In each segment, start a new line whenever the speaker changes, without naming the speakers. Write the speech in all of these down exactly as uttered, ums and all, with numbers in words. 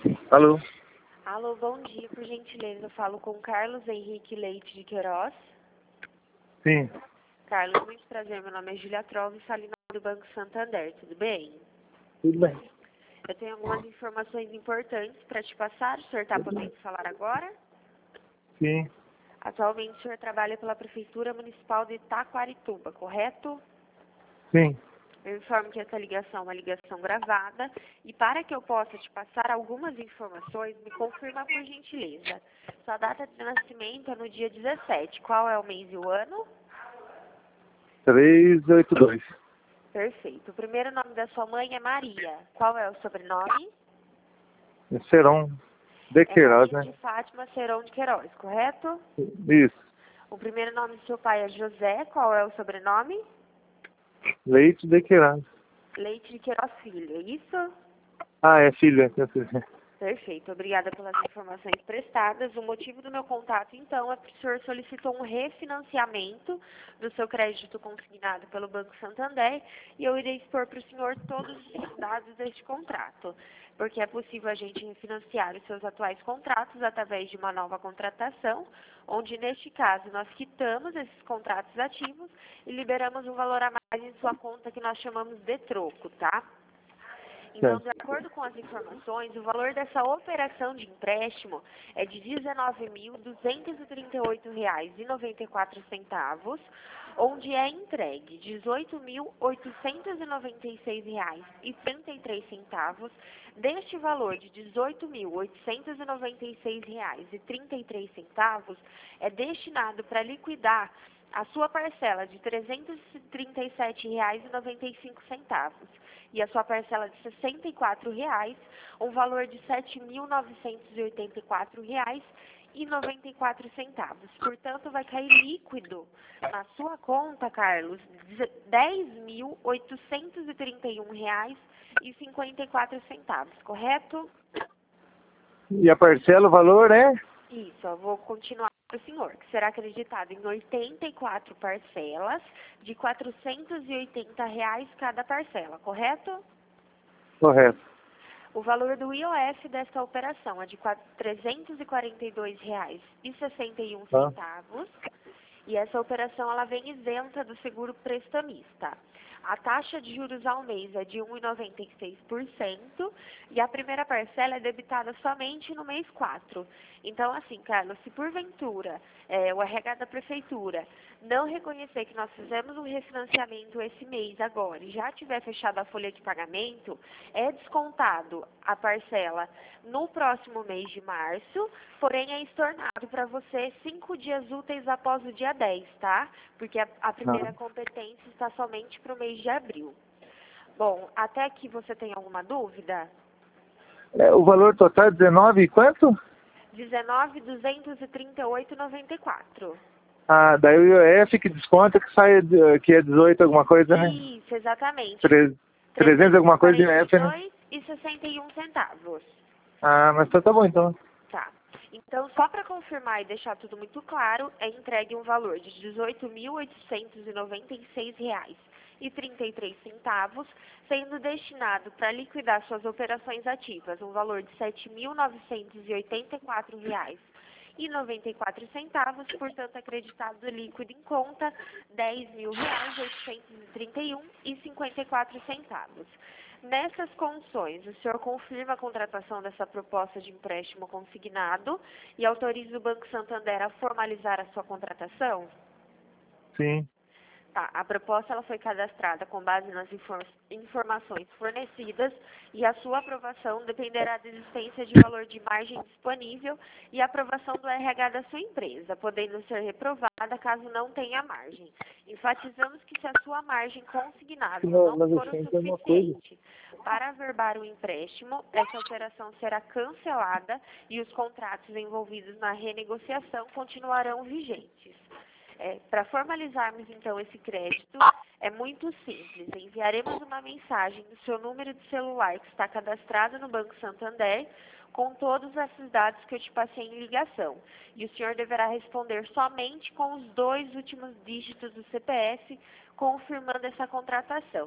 Alô?
Alô, bom dia, por gentileza, eu falo com Carlos Henrique Leite de Queiroz.
Sim.
Carlos, muito prazer, meu nome é Julia Trove, falo do Banco Santander, tudo bem?
Tudo bem.
Eu tenho algumas informações importantes para te passar, o senhor está podendo falar agora?
Sim.
Atualmente o senhor trabalha pela Prefeitura Municipal de Taquarituba, correto?
Sim.
Eu informo que essa ligação é uma ligação gravada e para que eu possa te passar algumas informações, me confirma por gentileza. Sua data de nascimento é no dia dezessete. Qual é o mês e o ano?
trezentos e oitenta e dois.
Perfeito. O primeiro nome da sua mãe é Maria. Qual é o sobrenome?
Serão de
É
Queiroz,
Maria
né?
de Fátima Serão de Queiroz, correto?
Isso.
O primeiro nome do seu pai é José. Qual é o sobrenome?
Leite de Queiroz.
Leite de Queiroz Filho, é isso?
Ah, é filha. quer dizer.
Perfeito, obrigada pelas informações prestadas. O motivo do meu contato, então, é que o senhor solicitou um refinanciamento do seu crédito consignado pelo Banco Santander e eu irei expor para o senhor todos os dados deste contrato, porque é possível a gente refinanciar os seus atuais contratos através de uma nova contratação, onde, neste caso, nós quitamos esses contratos ativos e liberamos um valor a mais em sua conta que nós chamamos de troco, tá? Então, de acordo com as informações, o valor dessa operação de empréstimo é de dezenove mil duzentos e trinta e oito reais e noventa e quatro centavos, onde é entregue dezoito mil oitocentos e noventa e seis reais e trinta e três centavos. Deste valor de dezoito mil oitocentos e noventa e seis reais e trinta e três centavos é destinado para liquidar a sua parcela de trezentos e trinta e sete reais e noventa e cinco centavos e a sua parcela de sessenta e quatro reais, um valor de sete mil novecentos e oitenta e quatro reais e noventa e quatro centavos. Portanto, vai cair líquido na sua conta, Carlos, dez mil oitocentos e trinta e um reais e cinquenta e quatro centavos, correto?
E a parcela, o valor é?
Isso, eu vou continuar para o senhor, que será acreditado em oitenta e quatro parcelas de quatrocentos e oitenta reais cada parcela, correto?
Correto.
O valor do I O F desta operação é de trezentos e quarenta e dois reais e sessenta e um
Tá.
centavos e essa operação ela vem isenta do seguro prestamista. A taxa de juros ao mês é de um vírgula noventa e seis por cento e a primeira parcela é debitada somente no mês quatro. Então, assim, Carlos, se porventura é, o R H da Prefeitura não reconhecer que nós fizemos um refinanciamento esse mês agora e já tiver fechado a folha de pagamento, é descontado a parcela no próximo mês de março, porém é estornado para você cinco dias úteis após o dia dez, tá? Porque a, a primeira competência está somente para o mês de abril. Bom, até aqui você tem alguma dúvida?
É, o valor total é dezenove e quanto?
dezenove mil duzentos e trinta e oito reais e noventa e quatro centavos.
Ah, daí o I O F que desconta que sai, de- que é dezoito alguma coisa, né?
Isso, exatamente.
Tre- trezentos alguma coisa de I O F, né?
trezentos e quarenta e dois reais e sessenta e um centavos.
Ah, mas tá, tá bom então.
Tá. Então, só para confirmar e deixar tudo muito claro, é entregue um valor de dezoito mil oitocentos e noventa e seis reais e trinta e três centavos, sendo destinado para liquidar suas operações ativas, um valor de sete mil novecentos e oitenta e quatro reais e noventa e quatro centavos, portanto, acreditado líquido em conta, dez mil reais oitocentos e trinta e um reais e cinquenta e quatro centavos. Nessas condições, o senhor confirma a contratação dessa proposta de empréstimo consignado e autoriza o Banco Santander a formalizar a sua contratação?
Sim.
Tá, a proposta ela foi cadastrada com base nas infor- informações fornecidas e a sua aprovação dependerá da existência de valor de margem disponível e aprovação do R H da sua empresa, podendo ser reprovada caso não tenha margem. Enfatizamos que se a sua margem consignável
Não,
não
mas
for o
assim, tem uma coisa.
suficiente para averbar o empréstimo, essa operação será cancelada e os contratos envolvidos na renegociação continuarão vigentes. É, para formalizarmos, então, esse crédito, é muito simples. Enviaremos uma mensagem do seu número de celular que está cadastrado no Banco Santander com todos esses dados que eu te passei em ligação. E o senhor deverá responder somente com os dois últimos dígitos do C P F, confirmando essa contratação.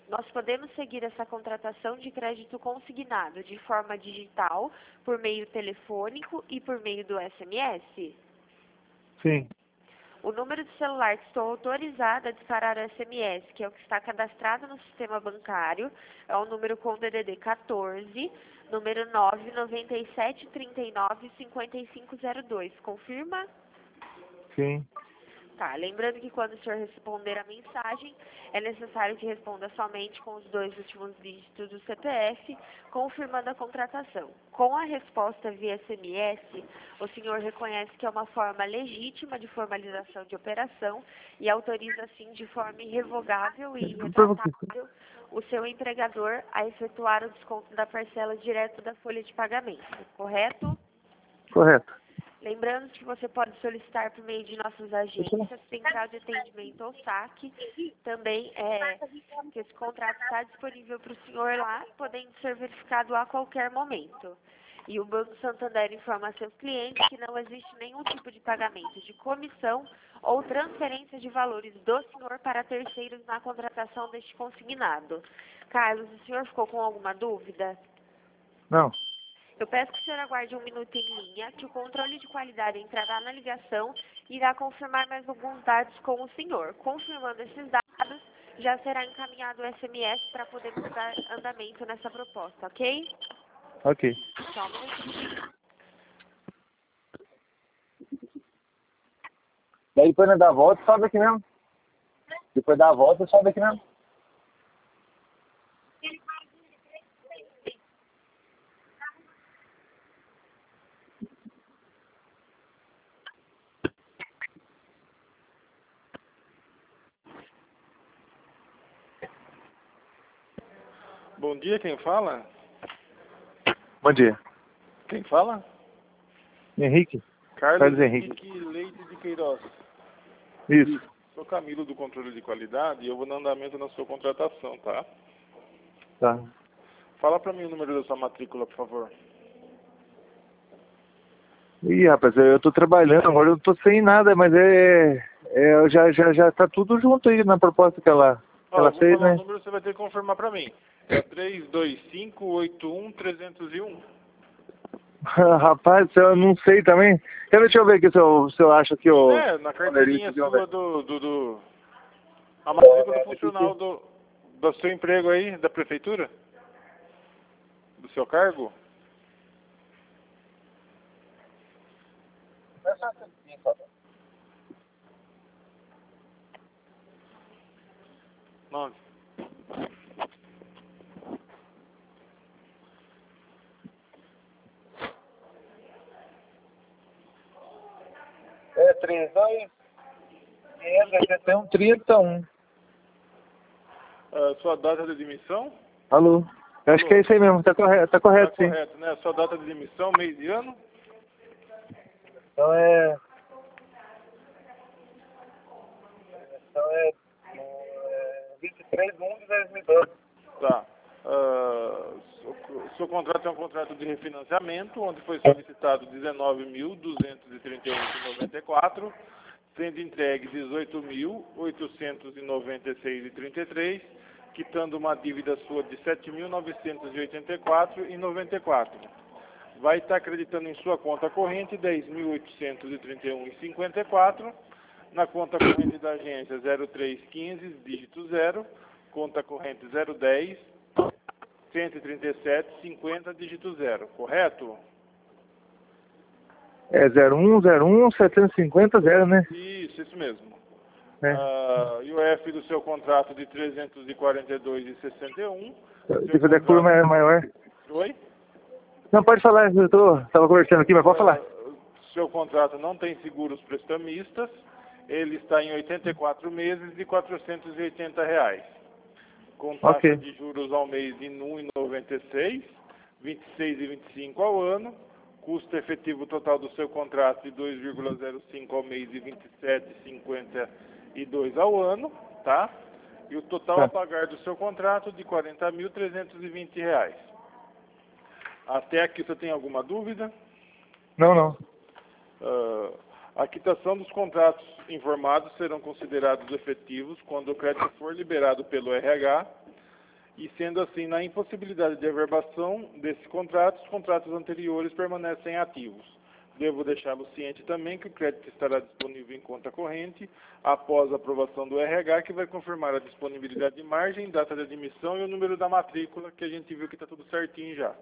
Nós podemos seguir essa contratação de crédito consignado de forma digital, por meio telefônico e por meio do S M S?
Sim.
O número de celular que estou autorizada a disparar o S M S, que é o que está cadastrado no sistema bancário, é o número com D D D quatorze, número nove nove sete, três nove, cinco cinco zero dois. Confirma?
Sim.
Tá, lembrando que quando o senhor responder a mensagem, é necessário que responda somente com os dois últimos dígitos do C P F, confirmando a contratação. Com a resposta via S M S, o senhor reconhece que é uma forma legítima de formalização de operação e autoriza, assim, de forma irrevogável e irretratável o seu empregador a efetuar o desconto da parcela direto da folha de pagamento, correto?
Correto.
Lembrando que você pode solicitar por meio de nossas agências, central de atendimento ou saque. Também é que esse contrato está disponível para o senhor lá, podendo ser verificado a qualquer momento. E o Banco Santander informa a seus clientes que não existe nenhum tipo de pagamento de comissão ou transferência de valores do senhor para terceiros na contratação deste consignado. Carlos, o senhor ficou com alguma dúvida?
Não.
Eu peço que o senhor aguarde um minuto em linha, que o controle de qualidade entrará na ligação e irá confirmar mais alguns dados com o senhor. Confirmando esses dados, já será encaminhado o S M S para podermos dar andamento nessa proposta, ok?
Ok.
Só um minutinho.
Daí depois da volta, sobe aqui mesmo. Depois da volta, sobe aqui mesmo.
Bom dia, quem fala?
Bom dia.
Quem fala?
Henrique?
Carlos,
Carlos Henrique.
Henrique Leite de Queiroz.
Isso.
Sou Camilo do Controle de Qualidade e eu vou dar andamento na sua contratação, tá?
Tá.
Fala pra mim o número da sua matrícula, por favor.
Ih, rapaz, eu tô trabalhando, agora eu não tô sem nada, mas é... é já, já, já tá tudo junto aí na proposta que ela,
Ó,
ela
eu vou
fez,
falar
né?
o número, você vai ter que confirmar pra mim. É três dois cinco, oito um, três zero um.
Rapaz, eu não sei também. Quer ver, deixa eu ver aqui se eu, se eu acho que eu...
É, na carteirinha
de um-
sua do, do, do... A matrícula funcional do, do seu emprego aí, da prefeitura? Do seu cargo? Nove.
É trinta e dois, quinhentos e trinta e um.
A sua data de admissão?
Alô? Eu acho
Alô?
que é isso aí mesmo, tá correto, tá correto,
Tá
sim.
correto, né? A sua data de admissão, mês e ano?
Então é... Então é... é vinte e três de um de dois mil e doze.
Tá. Uh, o seu contrato é um contrato de refinanciamento, onde foi solicitado dezenove mil duzentos e trinta e um reais e noventa e quatro centavos, sendo entregue dezoito mil oitocentos e noventa e seis reais e trinta e três centavos, quitando uma dívida sua de sete mil novecentos e oitenta e quatro reais e noventa e quatro centavos. Vai estar acreditando em sua conta corrente dez mil oitocentos e trinta e um reais e cinquenta e quatro centavos, na conta corrente da agência zero três quinze, dígito zero, conta corrente zero dez, cento e trinta e sete, cinquenta, dígito zero, correto?
É zero um, zero um, setecentos e cinquenta, zero, né?
Isso, isso mesmo.
É.
Uh, I O F do seu contrato de trezentos e quarenta e dois reais e sessenta e um.
Se fazer curva contrato... maior.
Oi?
Não, pode falar, eu tô, tava conversando aqui, mas pode falar.
Uh, seu contrato não tem seguros prestamistas, ele está em oitenta e quatro meses de quatrocentos e oitenta reais. Com taxa okay. de juros ao mês de um vírgula noventa e seis, vinte e seis e vinte e cinco ao ano, custo efetivo total do seu contrato de dois vírgula zero cinco ao mês e vinte e sete vírgula cinquenta e dois ao ano, tá? E o total tá. a pagar do seu contrato de quarenta mil trezentos e vinte reais. Até aqui você tem alguma dúvida?
Não, não.
Uh, a quitação dos contratos informados serão considerados efetivos quando o crédito for liberado pelo R H E sendo assim, na impossibilidade de averbação desses contratos, os contratos anteriores permanecem ativos. Devo deixá-lo ciente também que o crédito estará disponível em conta corrente após a aprovação do R H, que vai confirmar a disponibilidade de margem, data de admissão e o número da matrícula, que a gente viu que está tudo certinho já.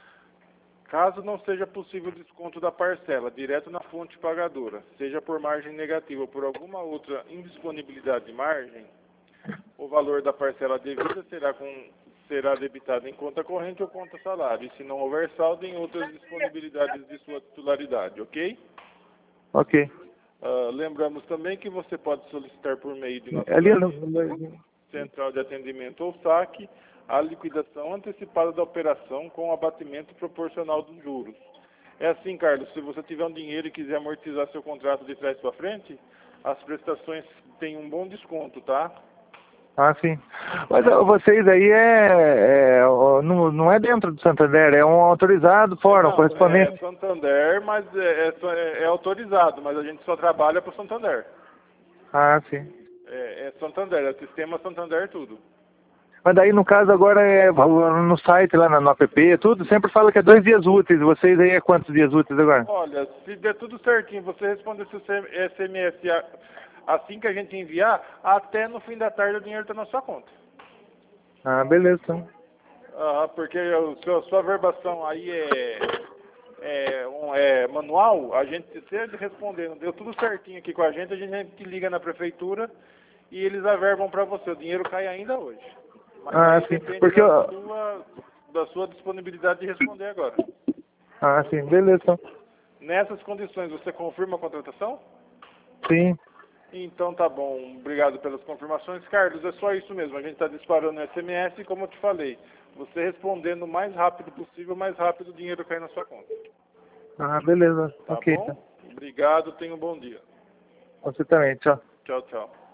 Caso não seja possível o desconto da parcela direto na fonte pagadora, seja por margem negativa ou por alguma outra indisponibilidade de margem, o valor da parcela devida será, com, será debitado em conta corrente ou conta salário, e se não houver saldo, em outras disponibilidades de sua titularidade, ok?
Ok.
Uh, lembramos também que você pode solicitar por meio de nossa
Ali no...
central de atendimento ou saque a liquidação antecipada da operação com o abatimento proporcional dos juros. É assim, Carlos, se você tiver um dinheiro e quiser amortizar seu contrato de trás para frente, as prestações têm um bom desconto, tá?
Ah, sim. Mas ó, vocês aí é, é ó, não, não é dentro do Santander, é um autorizado fórum,
não,
correspondente.
É Santander, mas é, é, é autorizado, mas a gente só trabalha para o Santander.
Ah, sim.
É, é Santander, é sistema Santander tudo.
Mas daí, no caso, agora é no site, lá no app, tudo, sempre fala que é dois dias úteis. Vocês aí é quantos dias úteis agora?
Olha, se der tudo certinho, você responder seu S M S assim que a gente enviar, até no fim da tarde o dinheiro está na sua conta.
Ah, beleza, então.
Ah, porque a sua, sua verbação aí é, é, um, é manual, a gente, se ele respondendo, deu tudo certinho aqui com a gente, a gente liga na prefeitura e eles averbam para você. O dinheiro cai ainda hoje. Mas
ah, sim.
depende
Porque
da,
eu...
sua, da sua disponibilidade de responder agora.
Ah, sim, beleza, então.
Nessas condições, você confirma a contratação?
Sim.
Então tá bom, obrigado pelas confirmações. Carlos, é só isso mesmo, a gente está disparando S M S e como eu te falei, você respondendo o mais rápido possível, mais rápido o dinheiro cai na sua conta.
Ah, beleza,
Tá
ok.
bom?
Então.
Obrigado, tenha um bom dia.
Você também, tchau.
Tchau, tchau.